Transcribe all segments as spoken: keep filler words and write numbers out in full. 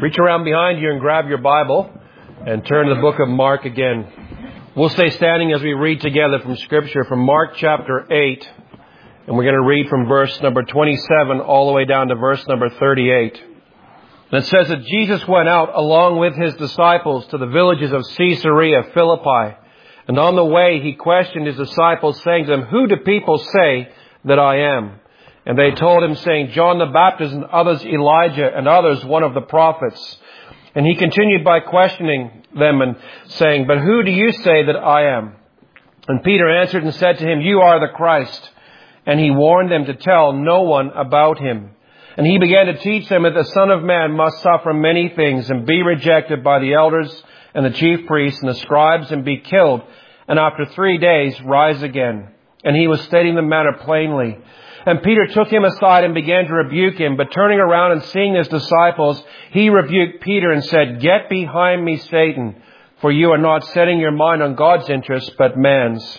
Reach around behind you and grab your Bible and turn to the book of Mark again. We'll stay standing as we read together from Scripture from Mark chapter eight. And we're going to read from verse number twenty-seven all the way down to verse number thirty-eight. And it says that Jesus went out along with his disciples to the villages of Caesarea Philippi. And on the way he questioned his disciples, saying to them, "Who do people say that I am?" And they told him, saying, "John the Baptist, and others Elijah, and others one of the prophets." And he continued by questioning them and saying, "But who do you say that I am?" And Peter answered and said to him, "You are the Christ." And he warned them to tell no one about him. And he began to teach them that the Son of Man must suffer many things and be rejected by the elders and the chief priests and the scribes and be killed, and after three days rise again. And he was stating the matter plainly. And Peter took him aside and began to rebuke him. But turning around and seeing his disciples, he rebuked Peter and said, "Get behind me, Satan, for you are not setting your mind on God's interests, but man's."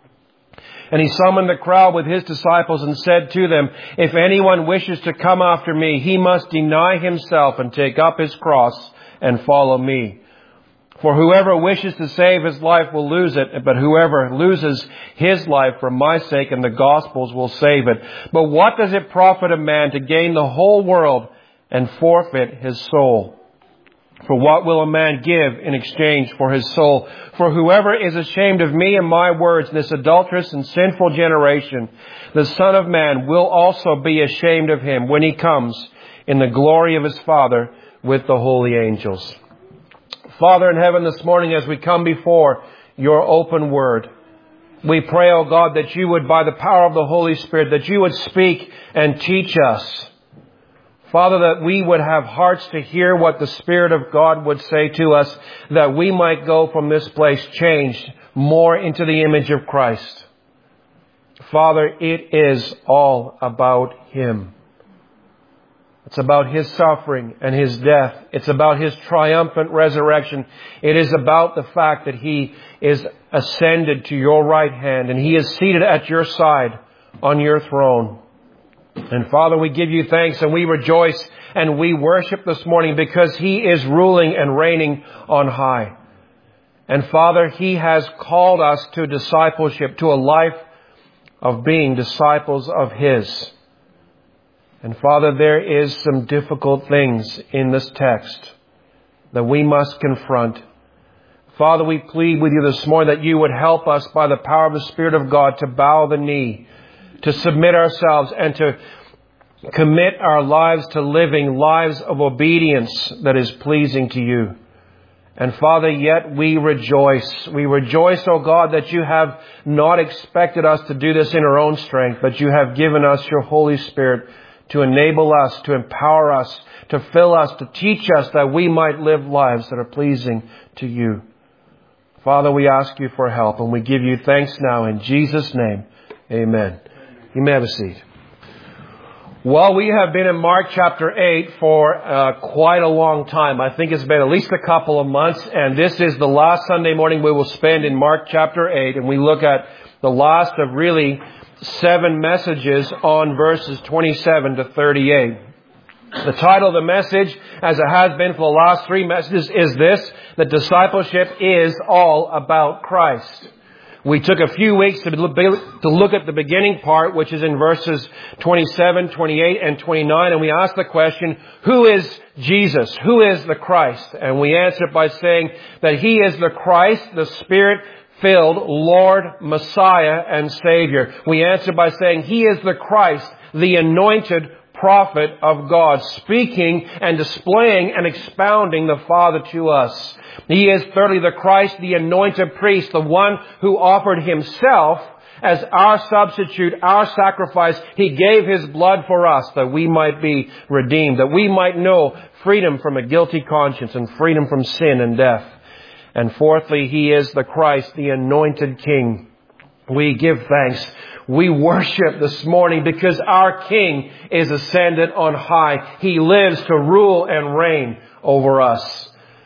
And he summoned the crowd with his disciples and said to them, "If anyone wishes to come after me, he must deny himself and take up his cross and follow me. For whoever wishes to save his life will lose it, but whoever loses his life for my sake and the gospel's will save it. But what does it profit a man to gain the whole world and forfeit his soul? For what will a man give in exchange for his soul? For whoever is ashamed of me and my words in this adulterous and sinful generation, the Son of Man will also be ashamed of him when he comes in the glory of his Father with the holy angels." Father in heaven, this morning as we come before your open word, we pray, O God, that you would, by the power of the Holy Spirit, that you would speak and teach us. Father, that we would have hearts to hear what the Spirit of God would say to us, that we might go from this place changed more into the image of Christ. Father, it is all about him. It's about his suffering and his death. It's about his triumphant resurrection. It is about the fact that he is ascended to your right hand and he is seated at your side on your throne. And Father, we give you thanks and we rejoice and we worship this morning because he is ruling and reigning on high. And Father, he has called us to discipleship, to a life of being disciples of his. And Father, there is some difficult things in this text that we must confront. Father, we plead with you this morning that you would help us by the power of the Spirit of God to bow the knee, to submit ourselves and to commit our lives to living lives of obedience that is pleasing to you. And Father, yet we rejoice. We rejoice, O God, that you have not expected us to do this in our own strength, but you have given us your Holy Spirit to enable us, to empower us, to fill us, to teach us that we might live lives that are pleasing to you. Father, we ask you for help and we give you thanks now in Jesus' name. Amen. You may have a seat. Well, we have been in Mark chapter eight for uh, quite a long time. I think it's been at least a couple of months, and this is the last Sunday morning we will spend in Mark chapter eight, and we look at the last of really seven messages on verses twenty-seven to thirty-eight. The title of the message, as it has been for the last three messages, is this: that discipleship is all about Christ. We took a few weeks to look at the beginning part, which is in verses twenty-seven, twenty-eight, and twenty-nine, and we asked the question, who is Jesus? Who is the Christ? And we answered by saying that he is the Christ, the Spirit-filled Lord, Messiah, and Savior. We answered by saying he is the Christ, the anointed prophet of God, speaking and displaying and expounding the Father to us. He is thirdly the Christ, the anointed priest, the one who offered himself as our substitute, our sacrifice. He gave his blood for us that we might be redeemed, that we might know freedom from a guilty conscience and freedom from sin and death. And fourthly, he is the Christ, the anointed King. We give thanks. We worship this morning because our King is ascended on high. He lives to rule and reign over us.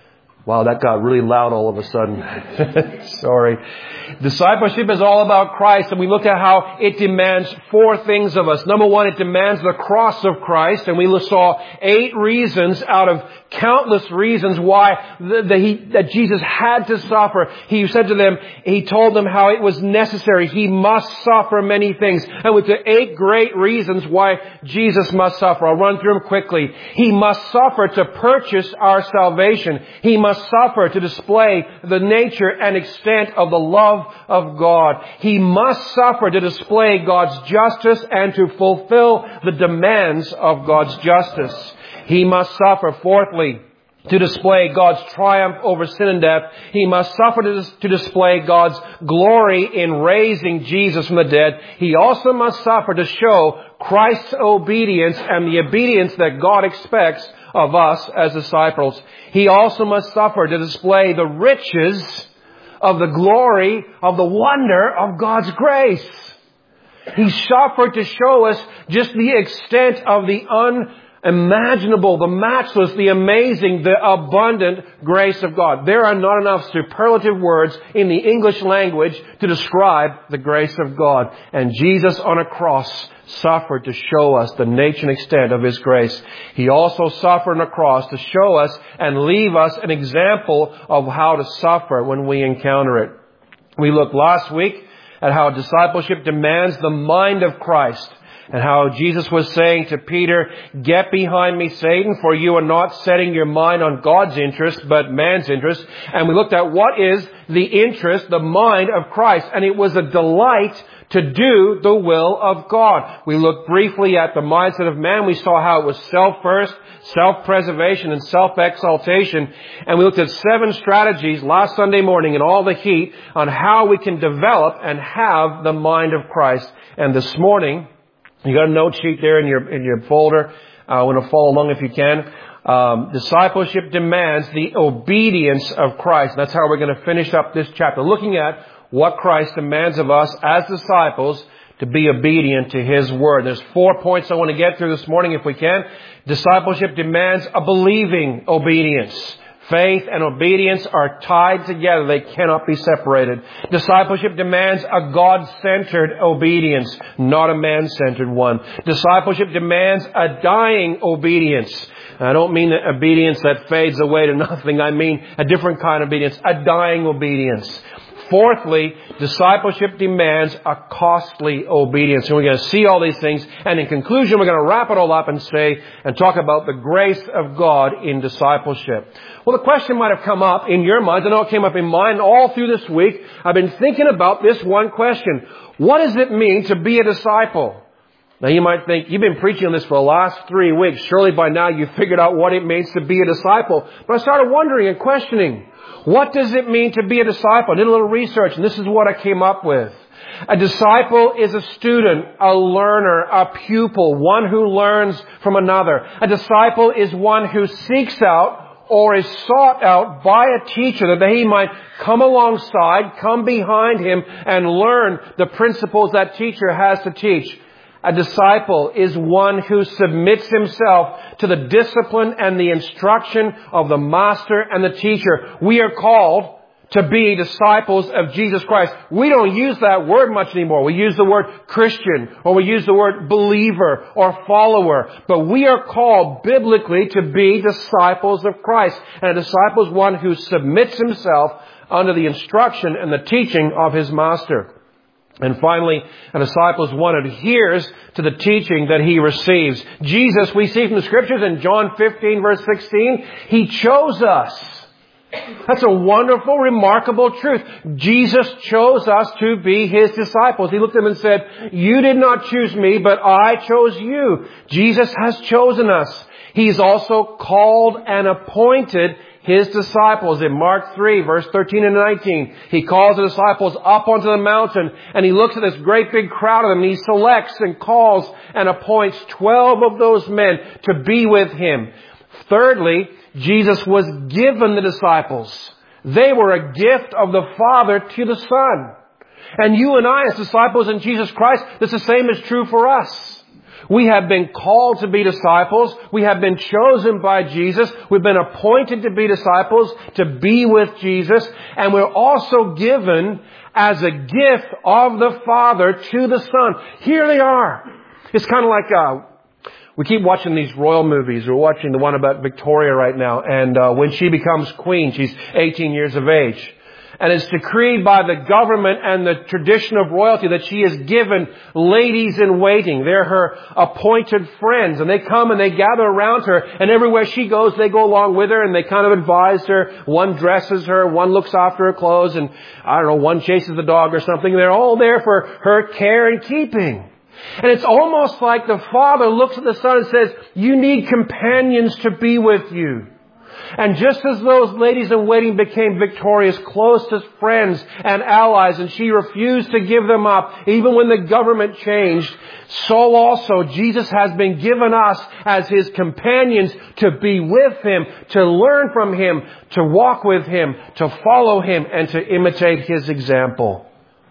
Wow, that got really loud all of a sudden. Sorry. Discipleship is all about Christ, and we looked at how it demands four things of us. Number one, it demands the cross of Christ, and we saw eight reasons out of countless reasons why the, the, he, that Jesus had to suffer. He said to them, He told them how it was necessary. He must suffer many things. And with the eight great reasons why Jesus must suffer, I'll run through them quickly. He must suffer to purchase our salvation. He must suffer to display the nature and extent of the love of God. He must suffer to display God's justice and to fulfill the demands of God's justice. He must suffer, fourthly, to display God's triumph over sin and death. He must suffer to, dis- to display God's glory in raising Jesus from the dead. He also must suffer to show Christ's obedience and the obedience that God expects of us as disciples. He also must suffer to display the riches of the glory of the wonder of God's grace. He suffered to show us just the extent of the unimaginable, the matchless, the amazing, the abundant grace of God. There are not enough superlative words in the English language to describe the grace of God. And Jesus on a cross suffered to show us the nature and extent of His grace. He also suffered on a cross to show us and leave us an example of how to suffer when we encounter it. We looked last week at how discipleship demands the mind of Christ, and how Jesus was saying to Peter, "Get behind me, Satan, for you are not setting your mind on God's interest, but man's interest." And we looked at what is the interest, the mind of Christ. And it was a delight to do the will of God. We looked briefly at the mindset of man. We saw how it was self first, self-preservation, and self-exaltation. And we looked at seven strategies last Sunday morning in all the heat on how we can develop and have the mind of Christ. And this morning, you got a note sheet there in your in your folder. I want to follow along if you can. Um, discipleship demands the obedience of Christ. That's how we're going to finish up this chapter, looking at what Christ demands of us as disciples to be obedient to His Word. There's four points I want to get through this morning if we can. Discipleship demands a believing obedience. Faith and obedience are tied together. They cannot be separated. Discipleship demands a God-centered obedience, not a man-centered one. Discipleship demands a dying obedience. I don't mean obedience that fades away to nothing. I mean a different kind of obedience, a dying obedience. Fourthly, discipleship demands a costly obedience. And we're going to see all these things. And in conclusion, we're going to wrap it all up and say, and talk about the grace of God in discipleship. Well, the question might have come up in your mind. I know it came up in mine all through this week. I've been thinking about this one question. What does it mean to be a disciple? Now, you might think, you've been preaching on this for the last three weeks. Surely by now you've figured out what it means to be a disciple. But I started wondering and questioning, what does it mean to be a disciple? I did a little research, and this is what I came up with. A disciple is a student, a learner, a pupil, one who learns from another. A disciple is one who seeks out or is sought out by a teacher that he might come alongside, come behind him, and learn the principles that teacher has to teach. A disciple is one who submits himself to the discipline and the instruction of the master and the teacher. We are called to be disciples of Jesus Christ. We don't use that word much anymore. We use the word Christian, or we use the word believer or follower. But we are called biblically to be disciples of Christ. And a disciple is one who submits himself under the instruction and the teaching of his master. And finally, a disciple is one who adheres to the teaching that he receives. Jesus, we see from the Scriptures in John fifteen, verse sixteen, He chose us. That's a wonderful, remarkable truth. Jesus chose us to be His disciples. He looked at them and said, "You did not choose me, but I chose you." Jesus has chosen us. He's also called and appointed His disciples. In Mark three, verse thirteen and nineteen, He calls the disciples up onto the mountain, and He looks at this great big crowd of them, and He selects and calls and appoints twelve of those men to be with Him. Thirdly, Jesus was given the disciples. They were a gift of the Father to the Son. And you and I, as disciples in Jesus Christ, it's the same is true for us. We have been called to be disciples. We have been chosen by Jesus. We've been appointed to be disciples, to be with Jesus. And we're also given as a gift of the Father to the Son. Here they are. It's kind of like, uh, we keep watching these royal movies. We're watching the one about Victoria right now. And uh, when she becomes queen, she's eighteen years of age. And it's decreed by the government and the tradition of royalty that she is given ladies in waiting. They're her appointed friends. And they come and they gather around her. And everywhere she goes, they go along with her. And they kind of advise her. One dresses her. One looks after her clothes. And I don't know, one chases the dog or something. They're all there for her care and keeping. And it's almost like the Father looks at the Son and says, you need companions to be with you. And just as those ladies in waiting became Victoria's closest friends and allies, and she refused to give them up, even when the government changed, so also Jesus has been given us as His companions to be with Him, to learn from Him, to walk with Him, to follow Him, and to imitate His example.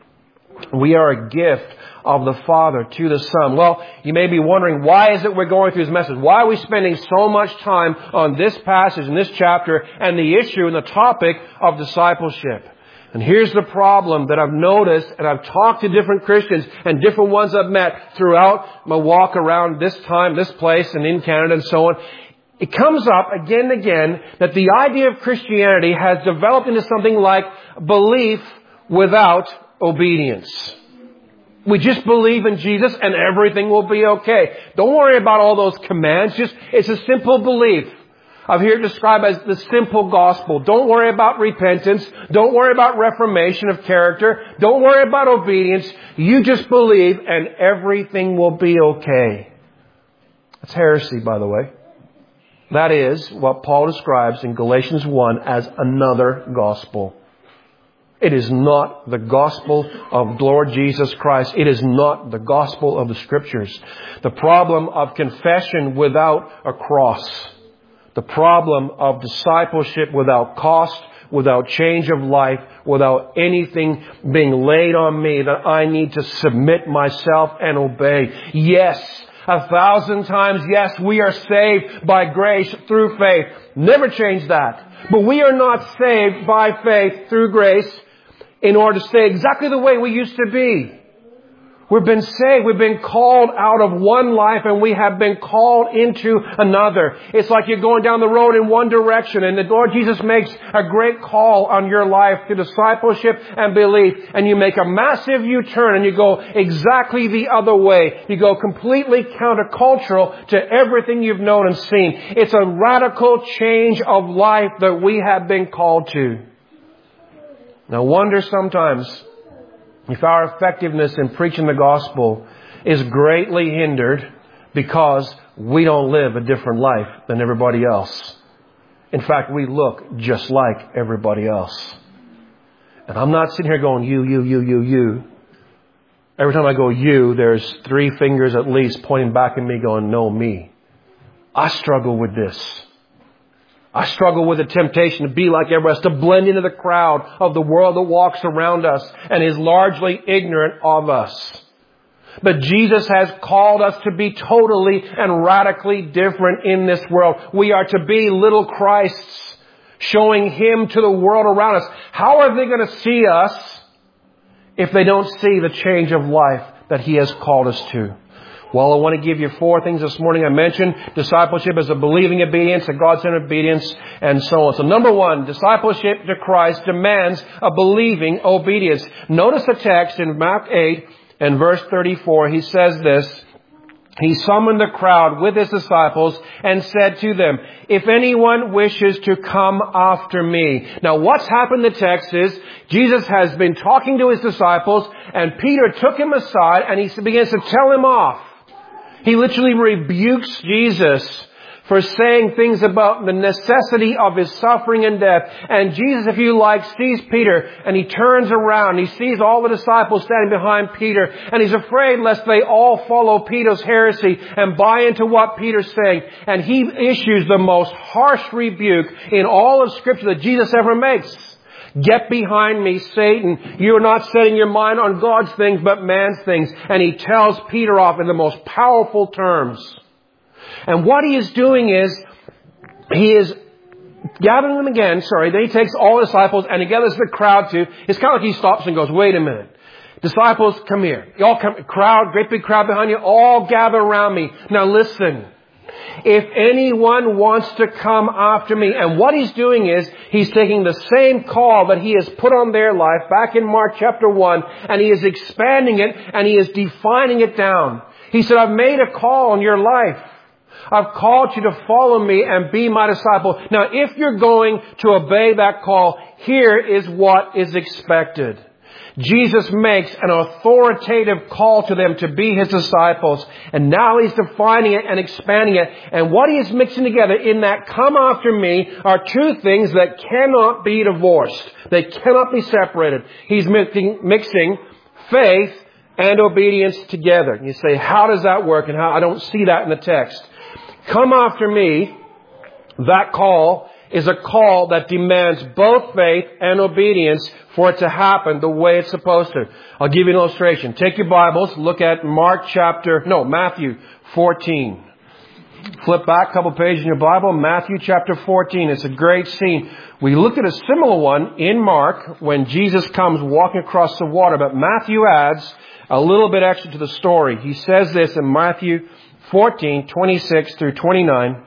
We are a gift of the Father to the Son. Well, you may be wondering, why is it we're going through this message? Why are we spending so much time on this passage, in this chapter, and the issue and the topic of discipleship? And here's the problem that I've noticed, and I've talked to different Christians and different ones I've met throughout my walk around this time, this place, and in Canada and so on. It comes up again and again that the idea of Christianity has developed into something like belief without obedience. We just believe in Jesus and everything will be okay. Don't worry about all those commands. Just, it's a simple belief. I've heard it described as the simple gospel. Don't worry about repentance. Don't worry about reformation of character. Don't worry about obedience. You just believe and everything will be okay. That's heresy, by the way. That is what Paul describes in Galatians one as another gospel. It is not the gospel of Lord Jesus Christ. It is not the gospel of the Scriptures. The problem of confession without a cross. The problem of discipleship without cost, without change of life, without anything being laid on me that I need to submit myself and obey. Yes, a thousand times, yes, we are saved by grace through faith. Never change that. But we are not saved by faith through grace in order to stay exactly the way we used to be. We've been saved. We've been called out of one life and we have been called into another. It's like you're going down the road in one direction and the Lord Jesus makes a great call on your life to discipleship and belief. And you make a massive U-turn and you go exactly the other way. You go completely countercultural to everything you've known and seen. It's a radical change of life that we have been called to. Now, wonder sometimes if our effectiveness in preaching the gospel is greatly hindered because we don't live a different life than everybody else. In fact, we look just like everybody else. And I'm not sitting here going, you, you, you, you, you. Every time I go, you, there's three fingers at least pointing back at me going, no, me. I struggle with this. I struggle with the temptation to be like everybody else, to blend into the crowd of the world that walks around us and is largely ignorant of us. But Jesus has called us to be totally and radically different in this world. We are to be little Christs, showing Him to the world around us. How are they going to see us if they don't see the change of life that He has called us to? Well, I want to give you four things this morning. I mentioned discipleship as a believing obedience, a God-centered obedience, and so on. So number one, discipleship to Christ demands a believing obedience. Notice the text in Mark eight and verse thirty-four. He says this. He summoned the crowd with His disciples and said to them, if anyone wishes to come after me. Now what's happened in the text is Jesus has been talking to His disciples and Peter took him aside and he begins to tell him off. He literally rebukes Jesus for saying things about the necessity of His suffering and death. And Jesus, if you like, sees Peter and He turns around. He sees all the disciples standing behind Peter and He's afraid lest they all follow Peter's heresy and buy into what Peter's saying. And He issues the most harsh rebuke in all of Scripture that Jesus ever makes. Get behind me, Satan. You are not setting your mind on God's things, but man's things. And he tells Peter off in the most powerful terms. And what he is doing is, he is gathering them again, sorry. Then he takes all the disciples and he gathers the crowd too. It's kind of like he stops and goes, wait a minute. Disciples, come here. You all come, crowd, great big crowd behind you, all gather around me. Now listen. If anyone wants to come after me, and what he's doing is, he's taking the same call that he has put on their life back in Mark chapter one, and he is expanding it, and he is defining it down. He said, I've made a call on your life. I've called you to follow me and be my disciple. Now, if you're going to obey that call, here is what is expected. Jesus makes an authoritative call to them to be His disciples. And now He's defining it and expanding it. And what He is mixing together in that come after me are two things that cannot be divorced. They cannot be separated. He's mixing, mixing faith and obedience together. And you say, how does that work? And how? I don't see that in the text. Come after me, that call is a call that demands both faith and obedience for it to happen the way it's supposed to. I'll give you an illustration. Take your Bibles, look at Mark chapter, no, Matthew fourteen. Flip back a couple pages in your Bible, Matthew chapter fourteen. It's a great scene. We looked at a similar one in Mark when Jesus comes walking across the water, but Matthew adds a little bit extra to the story. He says this in Matthew fourteen, twenty-six through twenty-nine.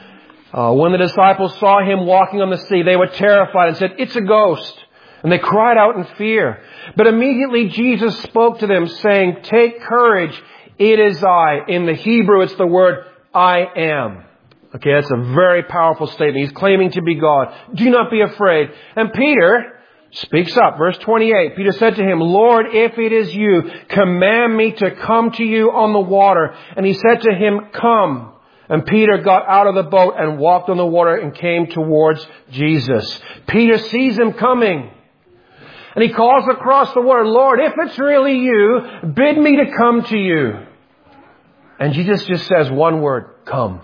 Uh, when the disciples saw him walking on the sea, they were terrified and said, it's a ghost. And they cried out in fear. But immediately Jesus spoke to them saying, take courage, it is I. In the Hebrew, it's the word I am. Okay, that's a very powerful statement. He's claiming to be God. Do not be afraid. And Peter speaks up. Verse twenty-eight. Peter said to him, Lord, if it is you, command me to come to you on the water. And he said to him, come. And Peter got out of the boat and walked on the water and came towards Jesus. Peter sees him coming. And he calls across the water, Lord, if it's really you, bid me to come to you. And Jesus just says one word, come.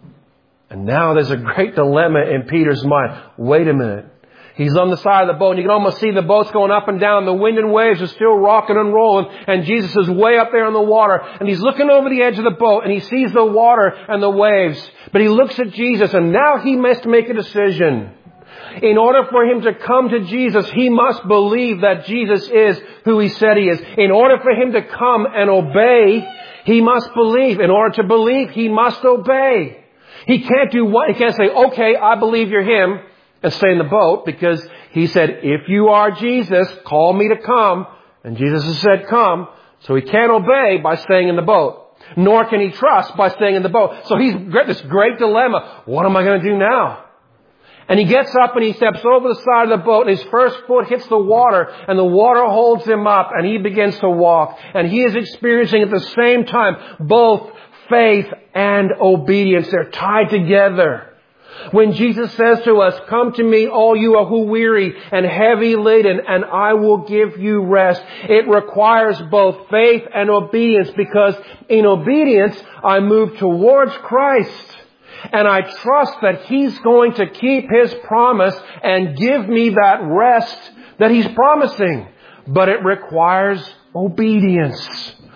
And now there's a great dilemma in Peter's mind. Wait a minute. He's on the side of the boat and you can almost see the boat's going up and down. The wind and waves are still rocking and rolling. And Jesus is way up there in the water. And he's looking over the edge of the boat and he sees the water and the waves. But he looks at Jesus and now he must make a decision. In order for him to come to Jesus, he must believe that Jesus is who he said he is. In order for him to come and obey, he must believe. In order to believe, he must obey. He can't do what? He can't say, okay, I believe you're him, and stay in the boat, because he said, if you are Jesus, call me to come. And Jesus has said, come. So he can't obey by staying in the boat. Nor can he trust by staying in the boat. So he's got this great dilemma. What am I going to do now? And he gets up and he steps over the side of the boat and his first foot hits the water and the water holds him up and he begins to walk. And he is experiencing at the same time both faith and obedience. They're tied together. When Jesus says to us, come to me, all you who are weary and heavy laden, and I will give you rest. It requires both faith and obedience, because in obedience, I move towards Christ. And I trust that He's going to keep His promise and give me that rest that He's promising. But it requires obedience.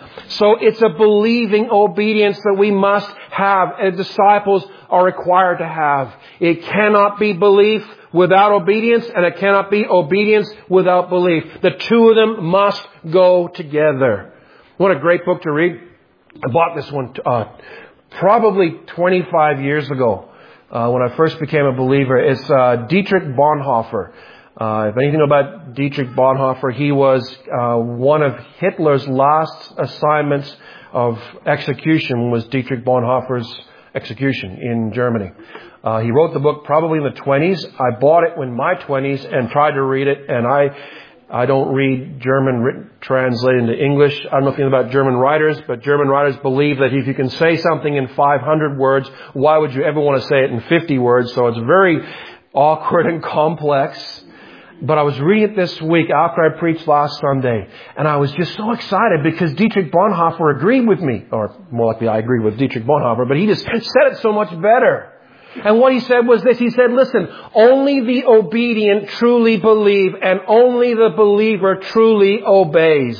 So it's a believing obedience that we must have, and disciples are required to have. It cannot be belief without obedience, and it cannot be obedience without belief. The two of them must go together. What a great book to read. I bought this one uh, probably twenty-five years ago uh, when I first became a believer. It's uh, Dietrich Bonhoeffer. Uh, if anything about Dietrich Bonhoeffer, he was uh, one of Hitler's last assignments of execution was Dietrich Bonhoeffer's execution in Germany. Uh, he wrote the book probably in the twenties. I bought it in my twenties and tried to read it, and I I don't read German written, translated into English. I don't know anything about German writers, but German writers believe that if you can say something in five hundred words, why would you ever want to say it in fifty words? So it's very awkward and complex. But I was reading it this week after I preached last Sunday, and I was just so excited because Dietrich Bonhoeffer agreed with me, or more likely I agreed with Dietrich Bonhoeffer, but he just said it so much better. And what he said was this. He said, listen, only the obedient truly believe, and only the believer truly obeys.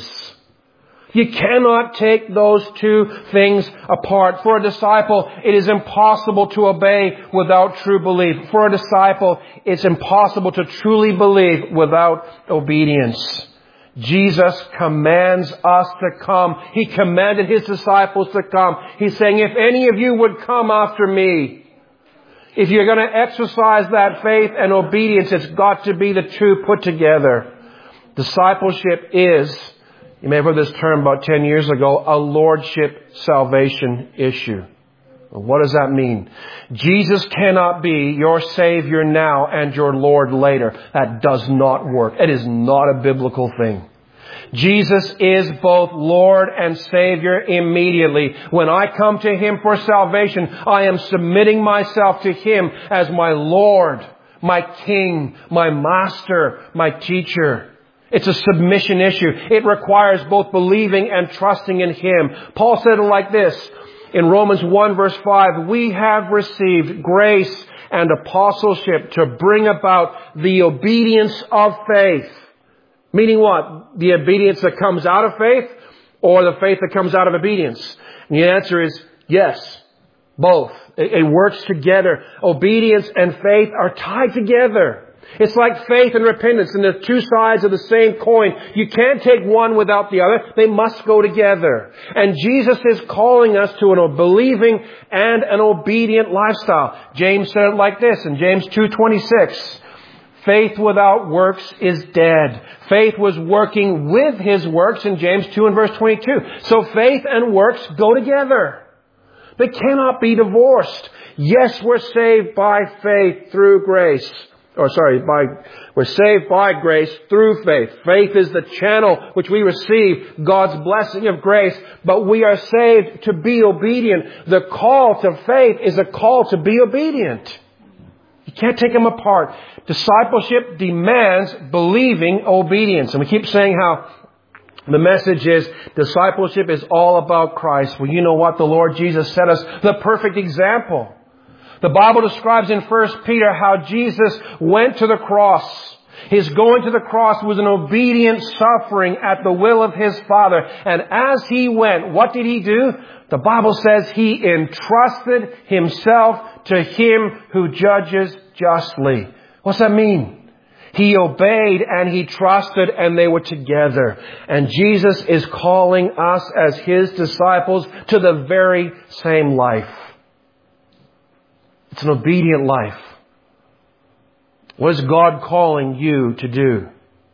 You cannot take those two things apart. For a disciple, it is impossible to obey without true belief. For a disciple, it's impossible to truly believe without obedience. Jesus commands us to come. He commanded His disciples to come. He's saying, if any of you would come after me, if you're going to exercise that faith and obedience, it's got to be the two put together. Discipleship is, you may have heard this term about ten years ago, a lordship salvation issue. What does that mean? Jesus cannot be your Savior now and your Lord later. That does not work. It is not a biblical thing. Jesus is both Lord and Savior immediately. When I come to Him for salvation, I am submitting myself to Him as my Lord, my King, my Master, my Teacher. It's a submission issue. It requires both believing and trusting in Him. Paul said it like this in Romans one verse five, we have received grace and apostleship to bring about the obedience of faith. Meaning what? The obedience that comes out of faith or the faith that comes out of obedience? And the answer is yes, both. It, it works together. Obedience and faith are tied together. It's like faith and repentance, and they're two sides of the same coin. You can't take one without the other. They must go together. And Jesus is calling us to a believing and an obedient lifestyle. James said it like this in James two twenty-six. Faith without works is dead. Faith was working with His works in James two and verse twenty-two. So faith and works go together. They cannot be divorced. Yes, we're saved by faith through grace. Or sorry, by we're saved by grace through faith. Faith is the channel which we receive God's blessing of grace. But we are saved to be obedient. The call to faith is a call to be obedient. You can't take them apart. Discipleship demands believing obedience. And we keep saying how the message is discipleship is all about Christ. Well, you know what? The Lord Jesus set us the perfect example. The Bible describes in First Peter how Jesus went to the cross. His going to the cross was an obedient suffering at the will of His Father. And as He went, what did He do? The Bible says He entrusted Himself to Him who judges justly. What's that mean? He obeyed and He trusted, and they were together. And Jesus is calling us as His disciples to the very same life. It's an obedient life. What is God calling you to do?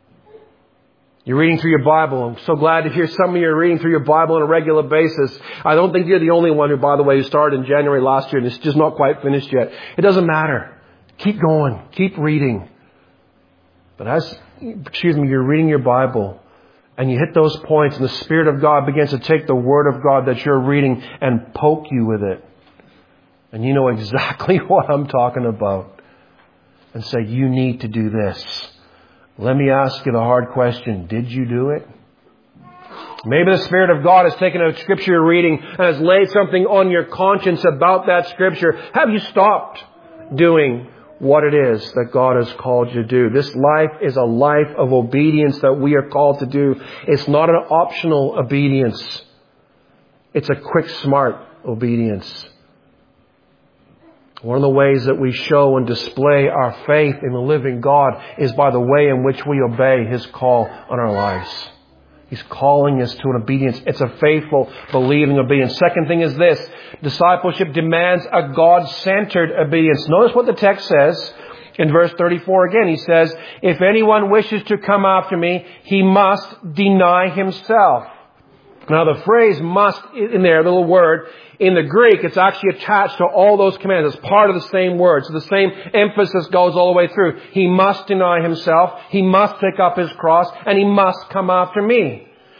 You're reading through your Bible. I'm so glad to hear some of you are reading through your Bible on a regular basis. I don't think you're the only one who, by the way, who started in January last year and it's just not quite finished yet. It doesn't matter. Keep going. Keep reading. But as, excuse me, you're reading your Bible and you hit those points and the Spirit of God begins to take the Word of God that you're reading and poke you with it. And you know exactly what I'm talking about. And say, you need to do this. Let me ask you the hard question. Did you do it? Maybe the Spirit of God has taken a scripture you're reading and has laid something on your conscience about that scripture. Have you stopped doing what it is that God has called you to do? This life is a life of obedience that we are called to do. It's not an optional obedience. It's a quick, smart obedience. One of the ways that we show and display our faith in the living God is by the way in which we obey His call on our lives. He's calling us to an obedience. It's a faithful, believing obedience. Second thing is this. Discipleship demands a God-centered obedience. Notice what the text says in verse thirty-four again. He says, if anyone wishes to come after me, he must deny himself. Now the phrase must in there, the little word, in the Greek, it's actually attached to all those commands. It's part of the same word. So the same emphasis goes all the way through. He must deny himself. He must pick up his cross. And he must come after me.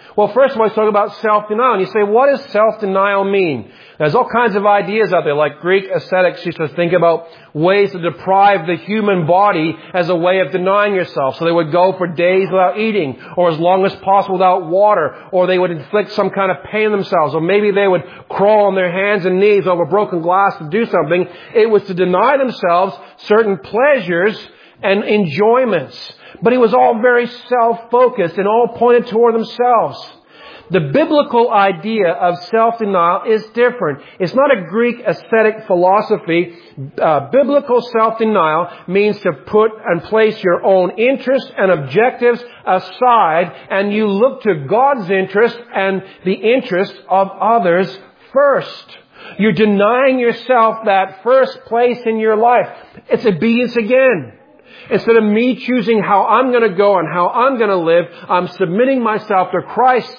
Well, first of all, he's talking about self-denial. And you say, what does self-denial mean? There's all kinds of ideas out there, like Greek ascetics used to think about ways to deprive the human body as a way of denying yourself. So they would go for days without eating, or as long as possible without water, or they would inflict some kind of pain on themselves, or maybe they would crawl on their hands and knees over broken glass to do something. It was to deny themselves certain pleasures and enjoyments. But it was all very self-focused and all pointed toward themselves. The biblical idea of self-denial is different. It's not a Greek ascetic philosophy. Uh, biblical self-denial means to put and place your own interests and objectives aside, and you look to God's interest and the interest of others first. You're denying yourself that first place in your life. It's obedience again. Instead of me choosing how I'm going to go and how I'm going to live, I'm submitting myself to Christ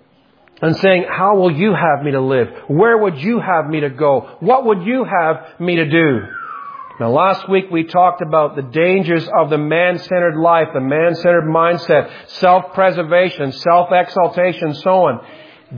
and saying, how will you have me to live? Where would you have me to go? What would you have me to do? Now, last week we talked about the dangers of the man-centered life, the man-centered mindset, self-preservation, self-exaltation, and so on.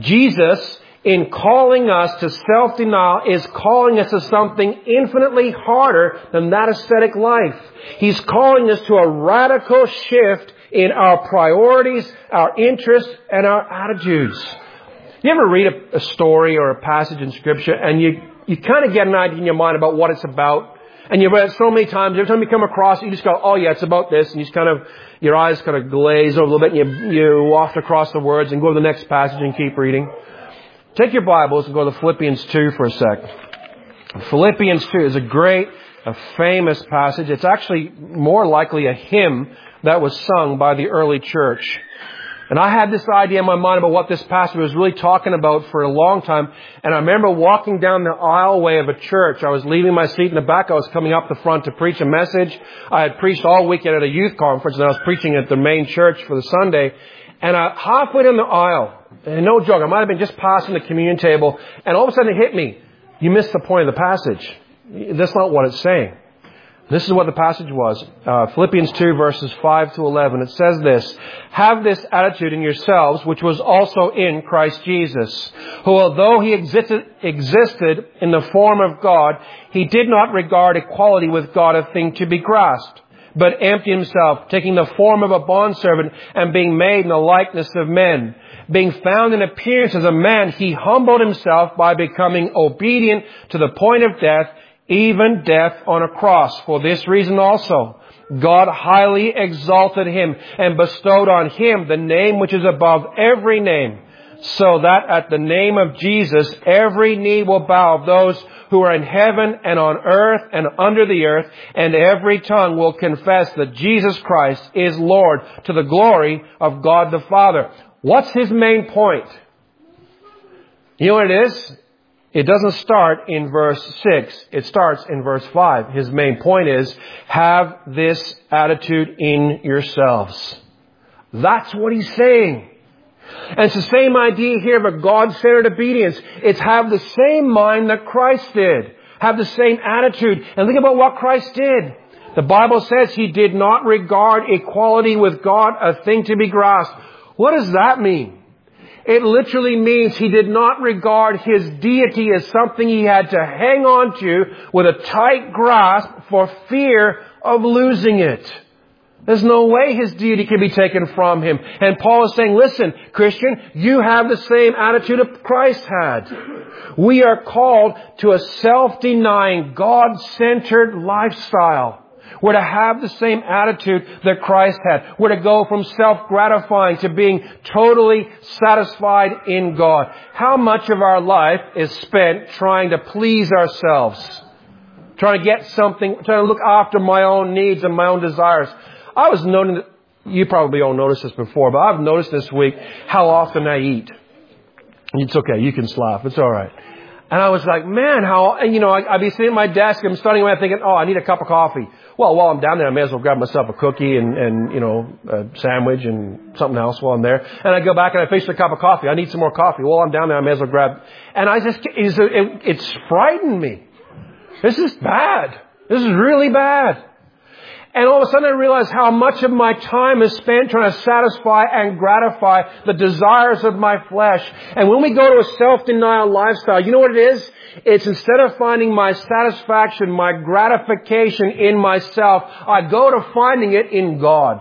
Jesus, in calling us to self-denial, is calling us to something infinitely harder than that ascetic life. He's calling us to a radical shift in our priorities, our interests, and our attitudes. You ever read a, a story or a passage in Scripture and you, you kind of get an idea in your mind about what it's about? And you've read it so many times, every time you come across it, you just go, oh yeah, it's about this. And you just kind of, your eyes kind of glaze over a little bit and you, you waft across the words and go to the next passage and keep reading. Take your Bibles and go to Philippians two for a sec. Philippians two is a great, a famous passage. It's actually more likely a hymn that was sung by the early church. And I had this idea in my mind about what this passage was really talking about for a long time. And I remember walking down the aisleway of a church. I was leaving my seat in the back. I was coming up the front to preach a message. I had preached all weekend at a youth conference, and I was preaching at the main church for the Sunday. And I, halfway down the aisle, and no joke, I might have been just passing the communion table, and all of a sudden it hit me. You missed the point of the passage. That's not what it's saying. This is what the passage was. Uh, Philippians two verses five to eleven. It says this, have this attitude in yourselves, which was also in Christ Jesus, who although he existed, existed in the form of God, he did not regard equality with God a thing to be grasped, but emptied himself, taking the form of a bondservant and being made in the likeness of men. Being found in appearance as a man, he humbled himself by becoming obedient to the point of death, even death on a cross. For this reason also, God highly exalted him and bestowed on him the name which is above every name, so that at the name of Jesus every knee will bow of those who are in heaven and on earth and under the earth, and every tongue will confess that Jesus Christ is Lord, to the glory of God the Father. What's his main point? You know what it is? It doesn't start in verse six. It starts in verse five. His main point is, have this attitude in yourselves. That's what he's saying. And it's the same idea here of a God-centered obedience. It's have the same mind that Christ did. Have the same attitude. And think about what Christ did. The Bible says he did not regard equality with God a thing to be grasped. What does that mean? It literally means he did not regard his deity as something he had to hang on to with a tight grasp for fear of losing it. There's no way his deity can be taken from him. And Paul is saying, listen, Christian, you have the same attitude that Christ had. We are called to a self-denying, God-centered lifestyle. We're to have the same attitude that Christ had. We're to go from self-gratifying to being totally satisfied in God. How much of our life is spent trying to please ourselves? Trying to get something, trying to look after my own needs and my own desires. I was noting, you probably all noticed this before, but I've noticed this week how often I eat. It's okay, you can laugh, it's alright. And I was like, man, how, and you know, I, I'd be sitting at my desk, I'm starting away thinking, oh, I need a cup of coffee. Well, while I'm down there, I may as well grab myself a cookie and, and, you know, a sandwich and something else while I'm there. And I go back and I finish the cup of coffee. I need some more coffee. While I'm down there, I may as well grab, and I just, it's, it, it's frightened me. This is bad. This is really bad. And all of a sudden I realize how much of my time is spent trying to satisfy and gratify the desires of my flesh. And when we go to a self-denial lifestyle, you know what it is? It's instead of finding my satisfaction, my gratification in myself, I go to finding it in God.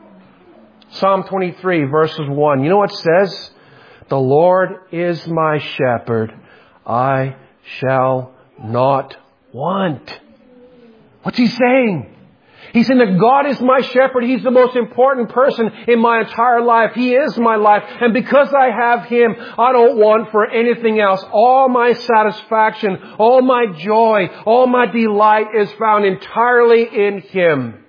Psalm twenty-three verses one. You know what it says? The Lord is my shepherd. I shall not want. What's he saying? He's saying that God is my shepherd. He's the most important person in my entire life. He is my life. And because I have Him, I don't want for anything else. All my satisfaction, all my joy, all my delight is found entirely in Him.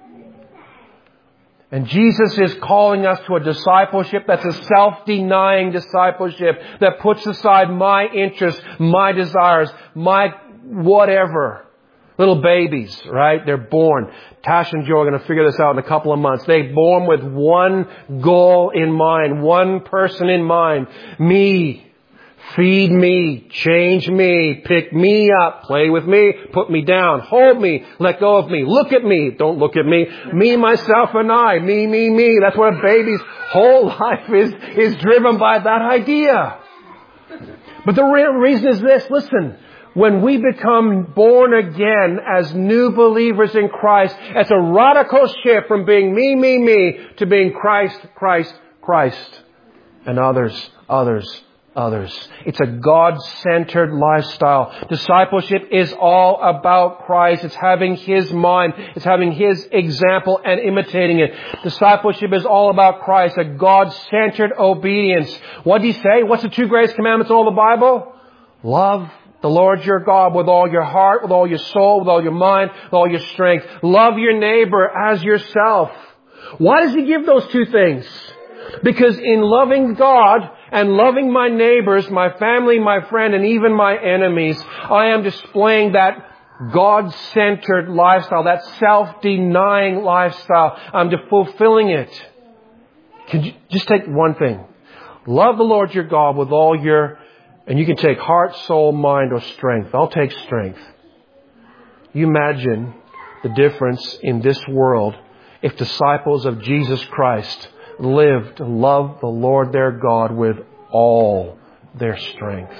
And Jesus is calling us to a discipleship that's a self-denying discipleship that puts aside my interests, my desires, my whatever. Little babies, right? They're born. Tash and Joe are going to figure this out in a couple of months. They're born with one goal in mind, one person in mind. Me. Feed me. Change me. Pick me up. Play with me. Put me down. Hold me. Let go of me. Look at me. Don't look at me. Me, myself, and I. Me, me, me. That's what a baby's whole life is, is driven by that idea. But the real reason is this. Listen. When we become born again as new believers in Christ, it's a radical shift from being me, me, me to being Christ, Christ, Christ, and others, others, others. It's a God-centered lifestyle. Discipleship is all about Christ. It's having His mind. It's having His example and imitating it. Discipleship is all about Christ, a God-centered obedience. What did He say? What's the two greatest commandments in all the Bible? Love the Lord your God with all your heart, with all your soul, with all your mind, with all your strength. Love your neighbor as yourself. Why does He give those two things? Because in loving God and loving my neighbors, my family, my friend, and even my enemies, I am displaying that God-centered lifestyle, that self-denying lifestyle. I'm fulfilling it. Can you just take one thing? Love the Lord your God with all your And you can take heart, soul, mind, or strength. I'll take strength. You imagine the difference in this world if disciples of Jesus Christ lived to love the Lord their God with all their strength.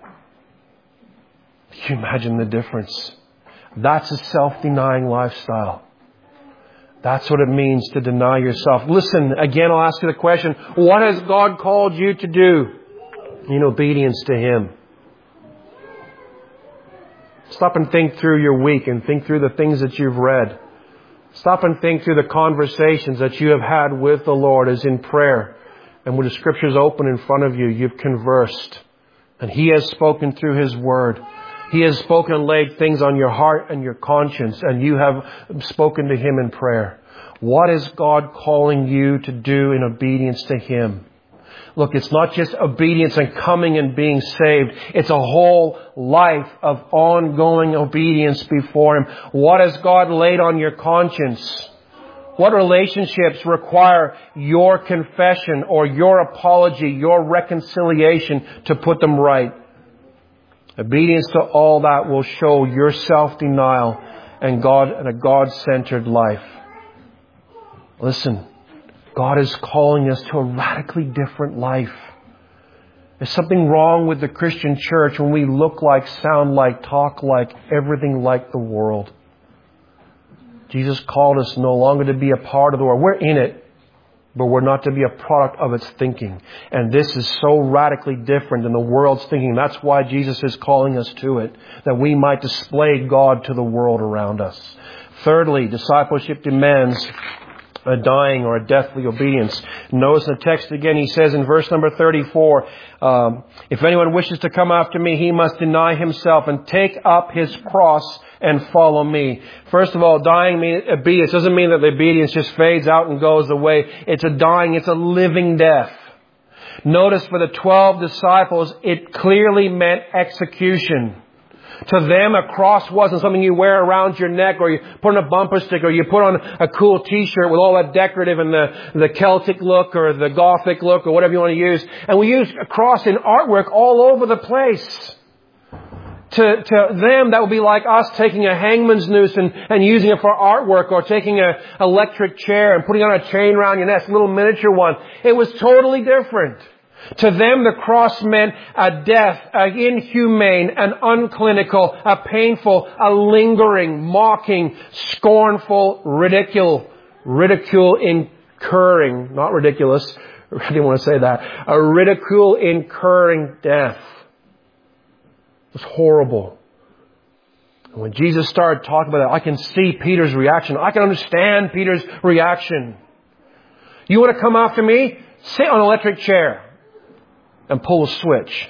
Can you imagine the difference? That's a self-denying lifestyle. That's what it means to deny yourself. Listen, again, I'll ask you the question, what has God called you to do in obedience to Him? Stop and think through your week and think through the things that you've read. Stop and think through the conversations that you have had with the Lord as in prayer. And when the Scripture's open in front of you, you've conversed. And He has spoken through His Word. He has spoken and laid things on your heart and your conscience. And you have spoken to Him in prayer. What is God calling you to do in obedience to Him? Look, it's not just obedience and coming and being saved. It's a whole life of ongoing obedience before Him. What has God laid on your conscience? What relationships require your confession or your apology, your reconciliation to put them right? Obedience to all that will show your self-denial and God and a God-centered life. Listen. God is calling us to a radically different life. There's something wrong with the Christian church when we look like, sound like, talk like, everything like the world. Jesus called us no longer to be a part of the world. We're in it, but we're not to be a product of its thinking. And this is so radically different than the world's thinking. That's why Jesus is calling us to it, that we might display God to the world around us. Thirdly, discipleship demands a dying or a deathly obedience. Notice in the text again, He says in verse number thirty-four, um, if anyone wishes to come after me, he must deny himself and take up his cross and follow me. First of all, dying means obedience. Doesn't mean that the obedience just fades out and goes away. It's a dying, it's a living death. Notice for the twelve disciples, it clearly meant execution. To them, a cross wasn't something you wear around your neck or you put on a bumper sticker or you put on a cool t-shirt with all that decorative and the, the Celtic look or the Gothic look or whatever you want to use. And we use a cross in artwork all over the place. To, to them, that would be like us taking a hangman's noose and, and using it for artwork, or taking an electric chair and putting on a chain around your neck, a little miniature one. It was totally different. To them, the cross meant a death, an inhumane, an unclinical, a painful, a lingering, mocking, scornful, ridicule, ridicule incurring, not ridiculous, I didn't want to say that, a ridicule incurring death. It was horrible. And when Jesus started talking about that, I can see Peter's reaction. I can understand Peter's reaction. You want to come after me? Sit on an electric chair and pull a switch.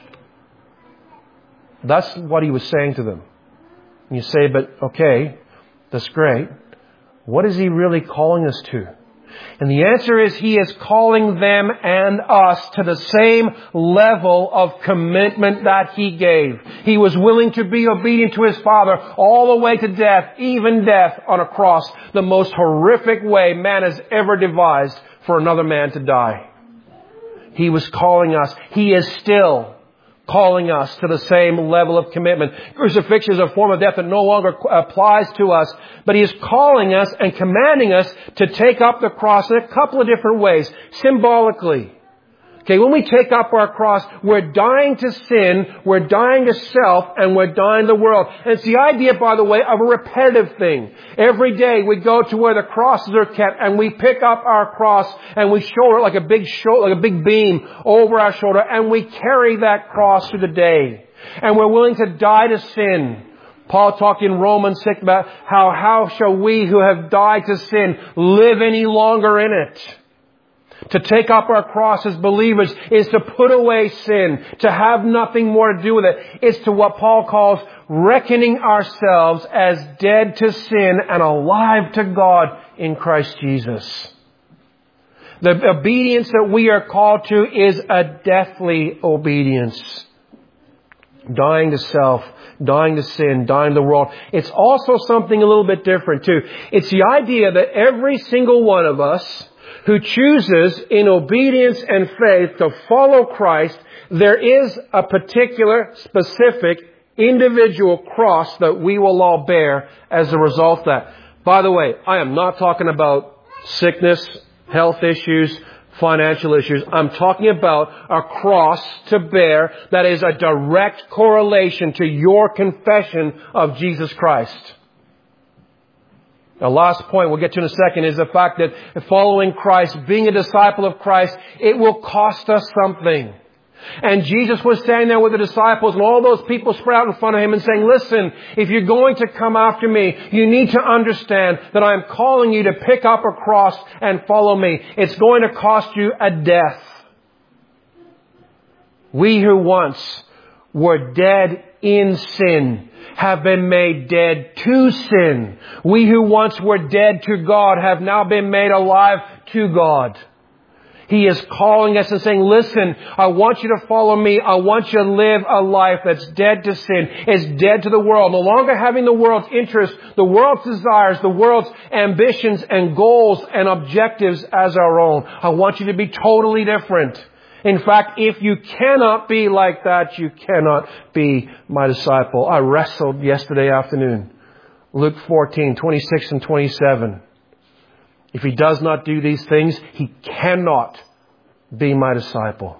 That's what he was saying to them. And you say, but okay, that's great. What is he really calling us to? And the answer is he is calling them and us to the same level of commitment that he gave. He was willing to be obedient to his Father all the way to death, even death on a cross, the most horrific way man has ever devised for another man to die. He was calling us. He is still calling us to the same level of commitment. Crucifixion is a form of death that no longer applies to us, but he is calling us and commanding us to take up the cross in a couple of different ways, symbolically. Okay, when we take up our cross, we're dying to sin, we're dying to self, and we're dying to the world. And it's the idea, by the way, of a repetitive thing. Every day we go to where the crosses are kept, and we pick up our cross, and we shoulder it like a big shoulder, like a big beam over our shoulder, and we carry that cross through the day. And we're willing to die to sin. Paul talked in Romans six about how, how shall we who have died to sin live any longer in it? To take up our cross as believers is to put away sin, to have nothing more to do with it. It's to what Paul calls reckoning ourselves as dead to sin and alive to God in Christ Jesus. The obedience that we are called to is a deathly obedience. Dying to self, dying to sin, dying to the world. It's also something a little bit different too. It's the idea that every single one of us who chooses in obedience and faith to follow Christ, there is a particular, specific, individual cross that we will all bear as a result of that. By the way, I am not talking about sickness, health issues, financial issues. I'm talking about a cross to bear that is a direct correlation to your confession of Jesus Christ. The last point we'll get to in a second is the fact that following Christ, being a disciple of Christ, it will cost us something. And Jesus was standing there with the disciples and all those people spread out in front of him and saying, listen, if you're going to come after me, you need to understand that I'm calling you to pick up a cross and follow me. It's going to cost you a death. We who once were dead in sin have been made dead to sin. We who once were dead to God have now been made alive to God. He is calling us and saying, listen, I want you to follow me. I want you to live a life that's dead to sin, is dead to the world. No longer having the world's interests, the world's desires, the world's ambitions and goals and objectives as our own. I want you to be totally different. In fact, if you cannot be like that, you cannot be my disciple. I wrestled yesterday afternoon. Luke fourteen, twenty-six and twenty-seven. If he does not do these things, he cannot be my disciple.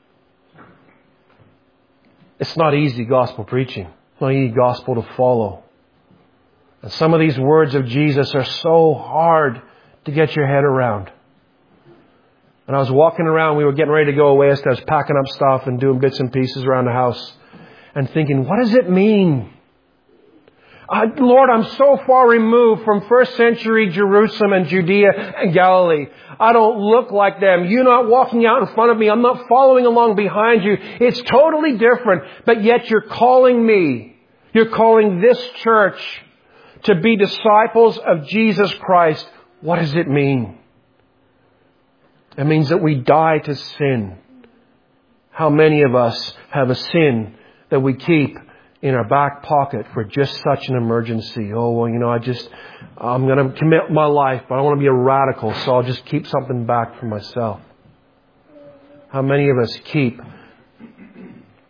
It's not easy gospel preaching. It's not easy gospel to follow. And some of these words of Jesus are so hard to get your head around. And I was walking around, we were getting ready to go away, so I was packing up stuff and doing bits and pieces around the house and thinking, what does it mean? Uh, Lord, I'm so far removed from first century Jerusalem and Judea and Galilee. I don't look like them. You're not walking out in front of me. I'm not following along behind you. It's totally different. But yet you're calling me. You're calling this church to be disciples of Jesus Christ. What does it mean? It means that we die to sin. How many of us have a sin that we keep in our back pocket for just such an emergency? Oh, well, you know, I just, I'm going to commit my life, but I want to be a radical, so I'll just keep something back for myself. How many of us keep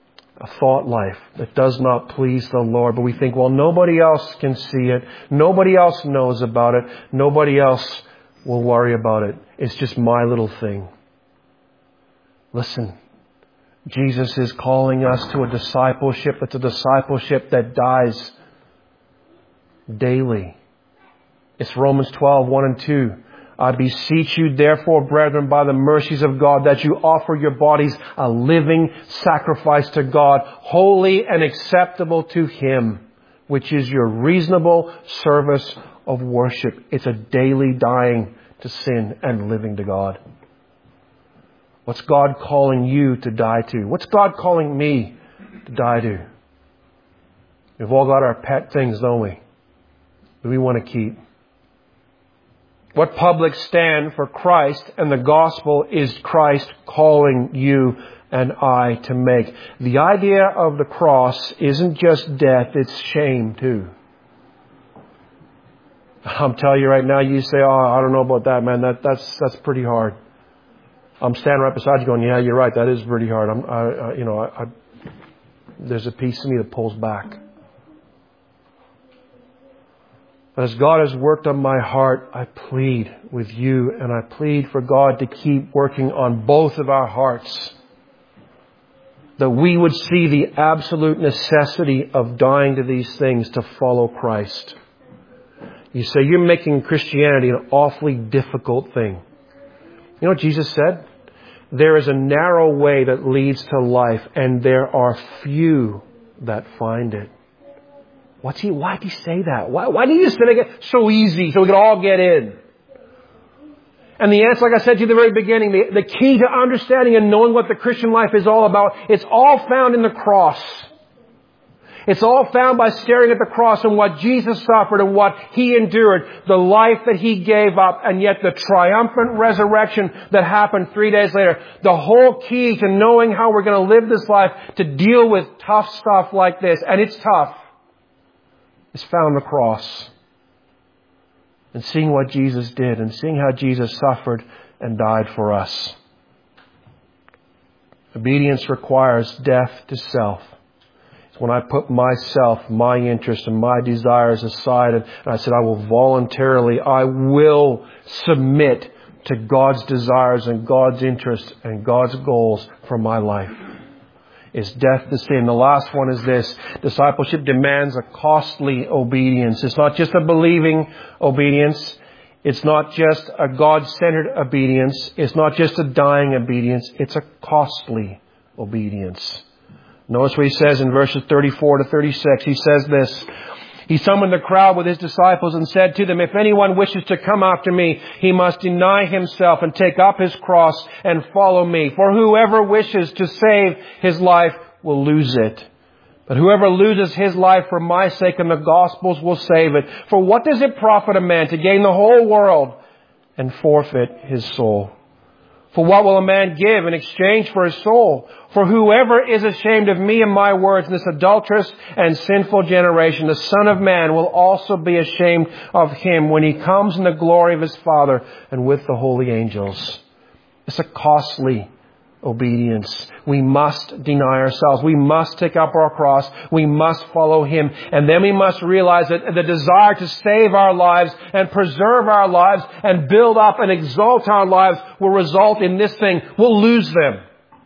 a thought life that does not please the Lord. But we think, well, nobody else can see it. Nobody else knows about it. Nobody else will worry about it. It's just my little thing. Listen, Jesus is calling us to a discipleship that's a discipleship that dies daily. It's Romans twelve, one and two. I beseech you, therefore, brethren, by the mercies of God, that you offer your bodies a living sacrifice to God, holy and acceptable to Him, which is your reasonable service of worship. It's a daily dying to sin and living to God. What's God calling you to die to? What's God calling me to die to? We've all got our pet things, don't we? That we want to keep. What public stand for Christ and the gospel is Christ calling you and I to make? The idea of the cross isn't just death, it's shame too. I'm telling you right now, you say, oh, I don't know about that, man. That, that's, that's pretty hard. I'm standing right beside you going, yeah, you're right. That is pretty hard. I'm, I, I, you know, I, I, there's a piece of me that pulls back. But as God has worked on my heart, I plead with you and I plead for God to keep working on both of our hearts. That we would see the absolute necessity of dying to these things to follow Christ. You say, you're making Christianity an awfully difficult thing. You know what Jesus said? There is a narrow way that leads to life, and there are few that find it. What's he, why did he say that? Why, why did he just make it so easy so we could all get in? And the answer, like I said to you at the very beginning, the, the key to understanding and knowing what the Christian life is all about, it's all found in the cross. It's all found by staring at the cross and what Jesus suffered and what He endured, the life that He gave up, and yet the triumphant resurrection that happened three days later. The whole key to knowing how we're going to live this life, to deal with tough stuff like this, and it's tough, is found in the cross. And seeing what Jesus did and seeing how Jesus suffered and died for us. Obedience requires death to self. It's when I put myself, my interests and my desires aside and I said, I will voluntarily, I will submit to God's desires and God's interests and God's goals for my life. Is death to sin. The last one is this. Discipleship demands a costly obedience. It's not just a believing obedience. It's not just a God-centered obedience. It's not just a dying obedience. It's a costly obedience. Notice what he says in verses thirty-four to thirty-six. He says this. He summoned the crowd with His disciples and said to them, if anyone wishes to come after me, he must deny himself and take up his cross and follow me. For whoever wishes to save his life will lose it. But whoever loses his life for my sake and the gospel's will save it. For what does it profit a man to gain the whole world and forfeit his soul? For what will a man give in exchange for his soul? For whoever is ashamed of me and my words in this adulterous and sinful generation, the Son of Man will also be ashamed of him when He comes in the glory of His Father and with the holy angels. It's a costly obedience. We must deny ourselves. We must take up our cross. We must follow Him. And then we must realize that the desire to save our lives and preserve our lives and build up and exalt our lives will result in this thing. We'll lose them.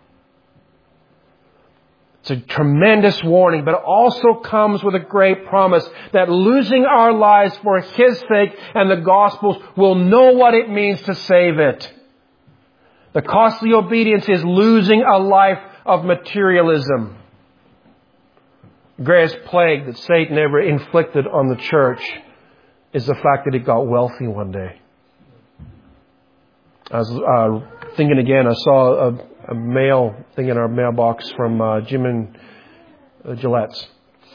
It's a tremendous warning, but it also comes with a great promise that losing our lives for His sake and the gospel's will know what it means to save it. The costly obedience is losing a life of materialism. The greatest plague that Satan ever inflicted on the church is the fact that it got wealthy one day. I was uh, thinking again, I saw a, a mail thing in our mailbox from uh, Jim and uh, Gillette's.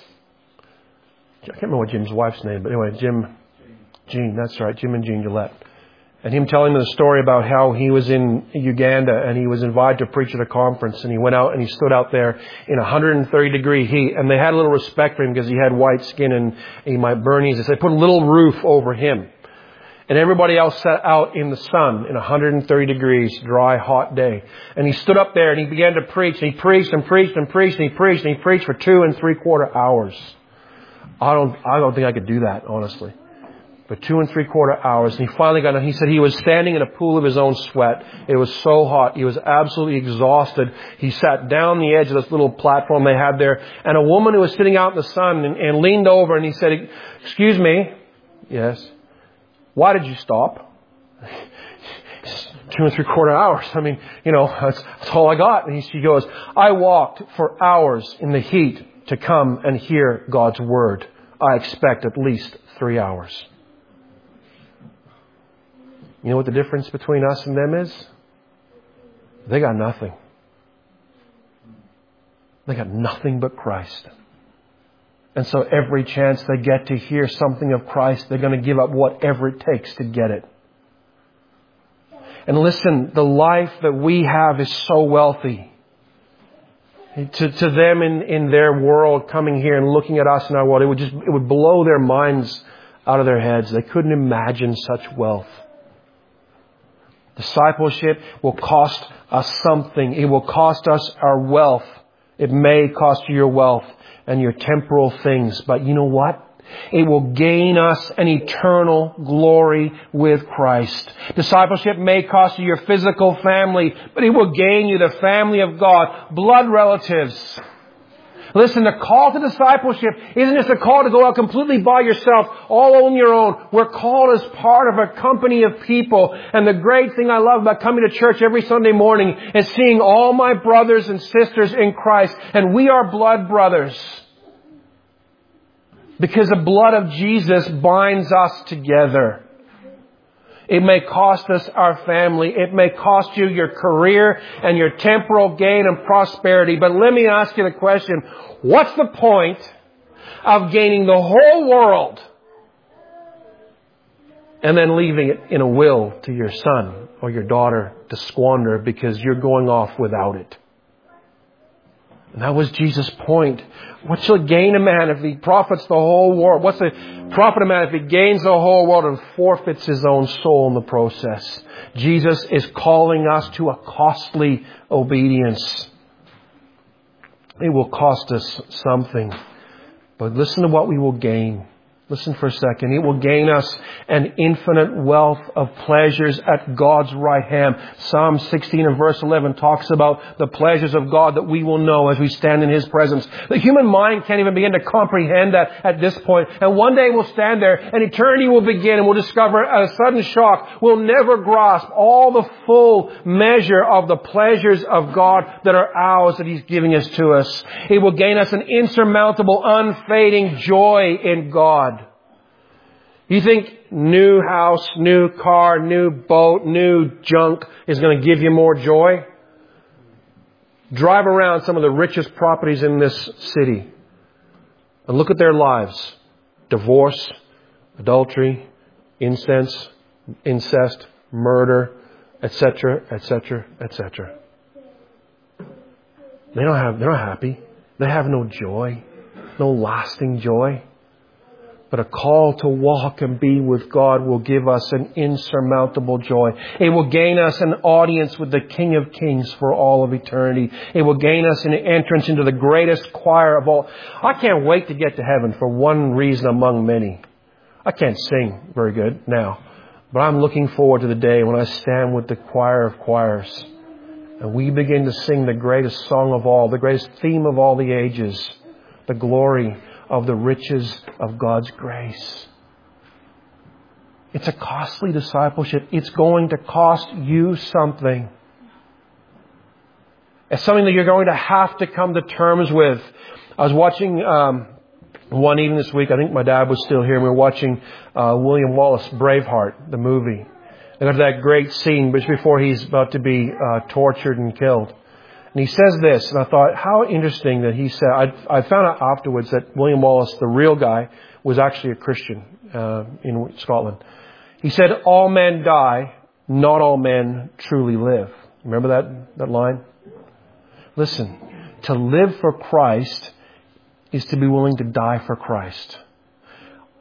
I can't remember what Jim's wife's name, but anyway, Jim, Jean, that's right, Jim and Jean Gillette. And him telling me the story about how he was in Uganda and he was invited to preach at a conference and he went out and he stood out there in one hundred thirty degree heat and they had a little respect for him because he had white skin and he might burn his. They put a little roof over him. And everybody else sat out in the sun in one hundred thirty degrees, dry, hot day. And he stood up there and he began to preach. And he preached and preached and preached and he preached and he preached for two and three quarter hours. I don't, I don't think I could do that, honestly. For two and three quarter hours. And he finally got, he said he was standing in a pool of his own sweat. It was so hot. He was absolutely exhausted. He sat down the edge of this little platform they had there. And a woman who was sitting out in the sun and, and leaned over and he said, "Excuse me." "Yes." "Why did you stop?" Two and three quarter hours. I mean, you know, that's, that's all I got. And he, she goes, "I walked for hours in the heat to come and hear God's word. I expect at least three hours." You know what the difference between us and them is? They got nothing. They got nothing but Christ. And so every chance they get to hear something of Christ, they're going to give up whatever it takes to get it. And listen, the life that we have is so wealthy. To, to them in, in their world, coming here and looking at us in our world, it would just, it would blow their minds out of their heads. They couldn't imagine such wealth. Discipleship will cost us something. It will cost us our wealth. It may cost you your wealth and your temporal things. But you know what? It will gain us an eternal glory with Christ. Discipleship may cost you your physical family, but it will gain you the family of God, blood relatives. Listen, the call to discipleship isn't just a call to go out completely by yourself, all on your own. We're called as part of a company of people. And the great thing I love about coming to church every Sunday morning is seeing all my brothers and sisters in Christ. And we are blood brothers. Because the blood of Jesus binds us together. It may cost us our family. It may cost you your career and your temporal gain and prosperity. But let me ask you the question, what's the point of gaining the whole world and then leaving it in a will to your son or your daughter to squander because you're going off without it? And that was Jesus' point. What shall gain a man if he profits the whole world? What's the profit a man if he gains the whole world and forfeits his own soul in the process? Jesus is calling us to a costly obedience. It will cost us something. But listen to what we will gain. Listen for a second. It will gain us an infinite wealth of pleasures at God's right hand. Psalm sixteen and verse eleven talks about the pleasures of God that we will know as we stand in His presence. The human mind can't even begin to comprehend that at this point. And one day we'll stand there and eternity will begin and we'll discover at a sudden shock we'll never grasp all the full measure of the pleasures of God that are ours that He's giving us to us. It will gain us an insurmountable, unfading joy in God. You think new house, new car, new boat, new junk is going to give you more joy? Drive around some of the richest properties in this city and look at their lives. Divorce, adultery, incense, incest, murder, et cetera, et cetera, et cetera. They don't have, they're not happy. They have no joy, no lasting joy. But a call to walk and be with God will give us an insurmountable joy. It will gain us an audience with the King of Kings for all of eternity. It will gain us an entrance into the greatest choir of all. I can't wait to get to heaven for one reason among many. I can't sing very good now, but I'm looking forward to the day when I stand with the choir of choirs and we begin to sing the greatest song of all, the greatest theme of all the ages, the glory of the riches of God's grace. It's a costly discipleship. It's going to cost you something. It's something that you're going to have to come to terms with. I was watching um, one evening this week. I think my dad was still here. And we were watching uh, William Wallace, Braveheart, the movie. And there's that great scene just before he's about to be uh, tortured and killed. And he says this, and I thought, how interesting that he said, I, I found out afterwards that William Wallace, the real guy, was actually a Christian uh, in Scotland. He said, all men die, not all men truly live. Remember that, that line? Listen, to live for Christ is to be willing to die for Christ.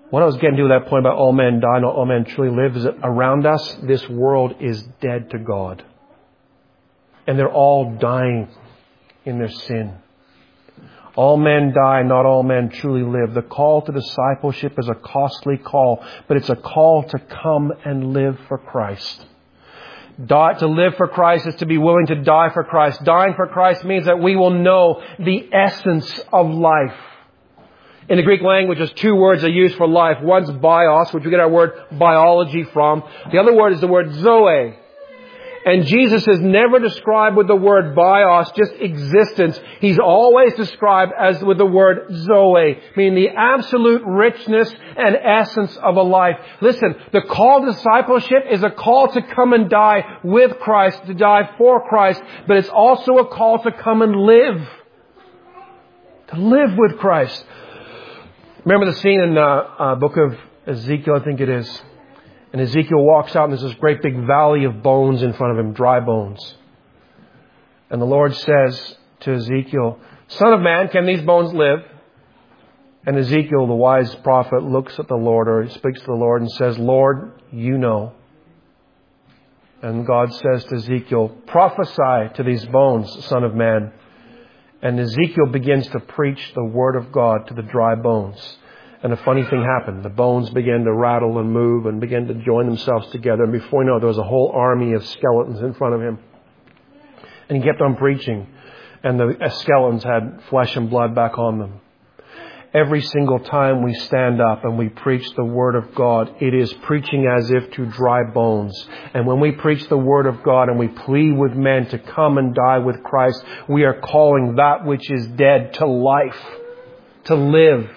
What I was getting to with that point about all men die, not all men truly live, is that around us, this world is dead to God. And they're all dying in their sin. All men die, not all men truly live. The call to discipleship is a costly call, but it's a call to come and live for Christ. Die, to live for Christ is to be willing to die for Christ. Dying for Christ means that we will know the essence of life. In the Greek language, there's two words they use for life. One's bios, which we get our word biology from. The other word is the word zoe. And Jesus is never described with the word bios, just existence. He's always described as with the word zoe, meaning the absolute richness and essence of a life. Listen, the call to discipleship is a call to come and die with Christ, to die for Christ, but it's also a call to come and live. To live with Christ. Remember the scene in the uh, book of Ezekiel, I think it is. And Ezekiel walks out and there's this great big valley of bones in front of him, dry bones. And the Lord says to Ezekiel, Son of man, can these bones live? And Ezekiel, the wise prophet, looks at the Lord, or he speaks to the Lord and says, Lord, you know. And God says to Ezekiel, prophesy to these bones, Son of man. And Ezekiel begins to preach the word of God to the dry bones. And a funny thing happened. The bones began to rattle and move and began to join themselves together. And before you know it, there was a whole army of skeletons in front of him. And he kept on preaching. And the skeletons had flesh and blood back on them. Every single time we stand up and we preach the Word of God, it is preaching as if to dry bones. And when we preach the Word of God and we plead with men to come and die with Christ, we are calling that which is dead to life, to live.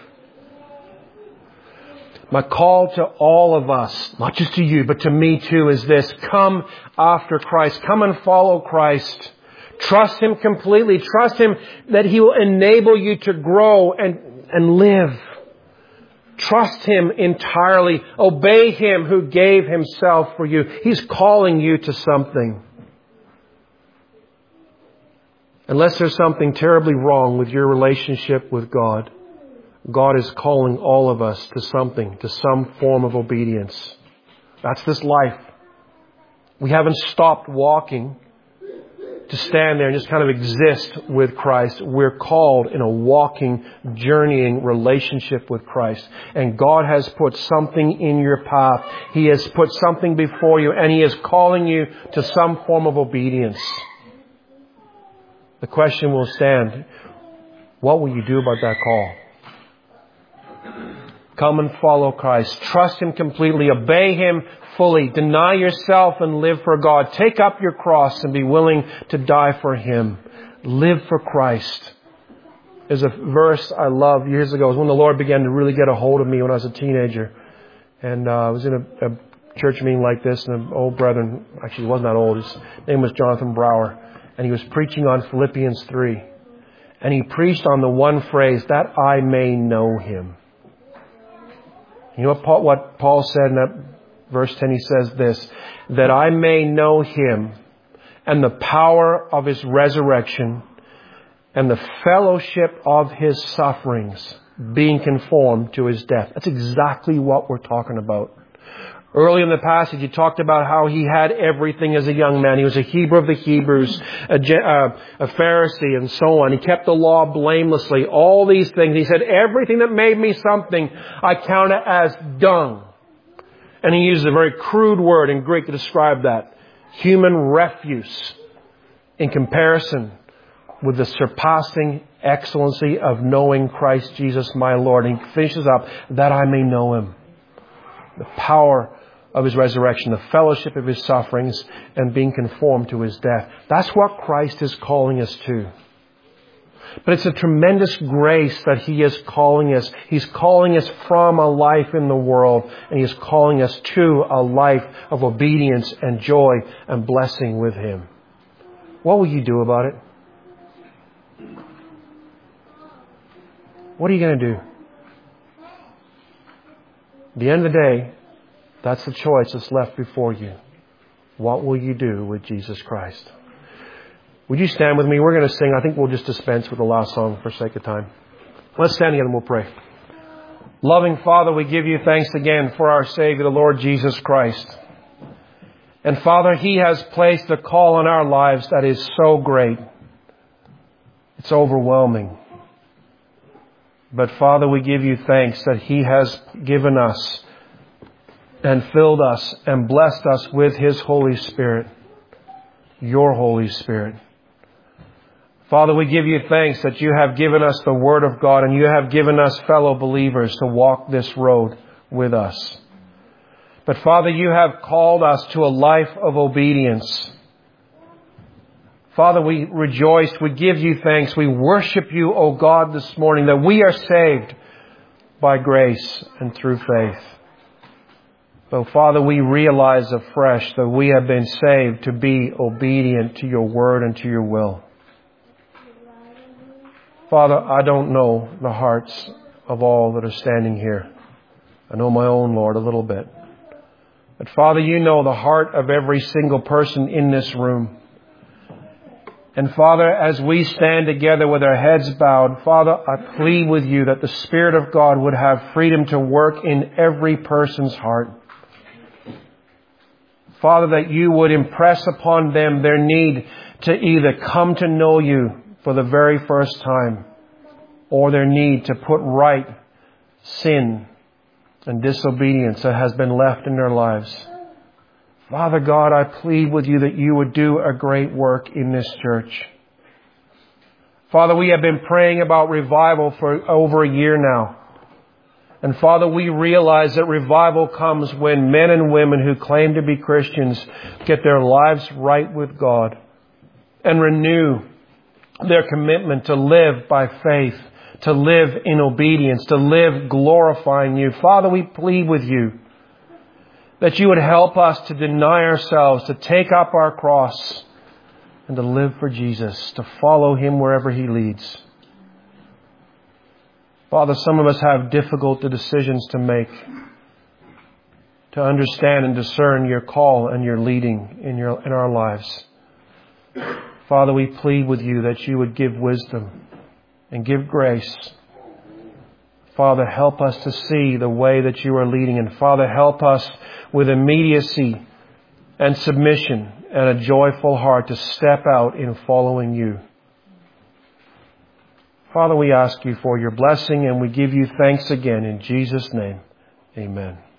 My call to all of us, not just to you, but to me too, is this. Come after Christ. Come and follow Christ. Trust Him completely. Trust Him that He will enable you to grow and, and live. Trust Him entirely. Obey Him who gave Himself for you. He's calling you to something. Unless there's something terribly wrong with your relationship with God, God is calling all of us to something, to some form of obedience. That's this life. We haven't stopped walking to stand there and just kind of exist with Christ. We're called in a walking, journeying relationship with Christ. And God has put something in your path. He has put something before you, and He is calling you to some form of obedience. The question will stand, what will you do about that call? Come and follow Christ. Trust Him completely. Obey Him fully. Deny yourself and live for God. Take up your cross and be willing to die for Him. Live for Christ. There's a verse I love years ago. It was when the Lord began to really get a hold of me when I was a teenager. And uh, I was in a, a church meeting like this, and an old brethren, actually he wasn't that old, his name was Jonathan Brower, and he was preaching on Philippians three. And he preached on the one phrase, that I may know Him. You know what Paul, what Paul said in that verse ten? He says this, that I may know Him and the power of His resurrection and the fellowship of His sufferings, being conformed to His death. That's exactly what we're talking about. Early in the passage, he talked about how he had everything as a young man. He was a Hebrew of the Hebrews, a, uh, a Pharisee, and so on. He kept the law blamelessly. All these things. He said, everything that made me something, I count it as dung. And he uses a very crude word in Greek to describe that. Human refuse in comparison with the surpassing excellency of knowing Christ Jesus my Lord. And he finishes up, that I may know Him. The power of His resurrection, the fellowship of His sufferings, and being conformed to His death. That's what Christ is calling us to. But it's a tremendous grace that He is calling us. He's calling us from a life in the world, and He is calling us to a life of obedience and joy and blessing with Him. What will you do about it? What are you going to do? At the end of the day, that's the choice that's left before you. What will you do with Jesus Christ? Would you stand with me? We're going to sing. I think we'll just dispense with the last song for sake of time. Let's stand again and we'll pray. Loving Father, we give you thanks again for our Savior, the Lord Jesus Christ. And Father, He has placed a call on our lives that is so great. It's overwhelming. But Father, we give you thanks that He has given us and filled us and blessed us with His Holy Spirit, your Holy Spirit. Father, we give you thanks that you have given us the Word of God and you have given us fellow believers to walk this road with us. But Father, you have called us to a life of obedience. Father, we rejoice, we give you thanks, we worship you, O God, this morning, that we are saved by grace and through faith. But Father, we realize afresh that we have been saved to be obedient to your word and to your will. Father, I don't know the hearts of all that are standing here. I know my own, Lord, a little bit. But Father, you know the heart of every single person in this room. And Father, as we stand together with our heads bowed, Father, I plead with you that the Spirit of God would have freedom to work in every person's heart. Father, that you would impress upon them their need to either come to know you for the very first time or their need to put right sin and disobedience that has been left in their lives. Father God, I plead with you that you would do a great work in this church. Father, we have been praying about revival for over a year now. And Father, we realize that revival comes when men and women who claim to be Christians get their lives right with God and renew their commitment to live by faith, to live in obedience, to live glorifying you. Father, we plead with you that you would help us to deny ourselves, to take up our cross, and to live for Jesus, to follow Him wherever He leads. Father, some of us have difficult decisions to make, to understand and discern your call and your leading in your in our lives. Father, we plead with you that you would give wisdom and give grace. Father, help us to see the way that you are leading. And Father, help us with immediacy and submission and a joyful heart to step out in following you. Father, we ask you for your blessing and we give you thanks again in Jesus' name. Amen.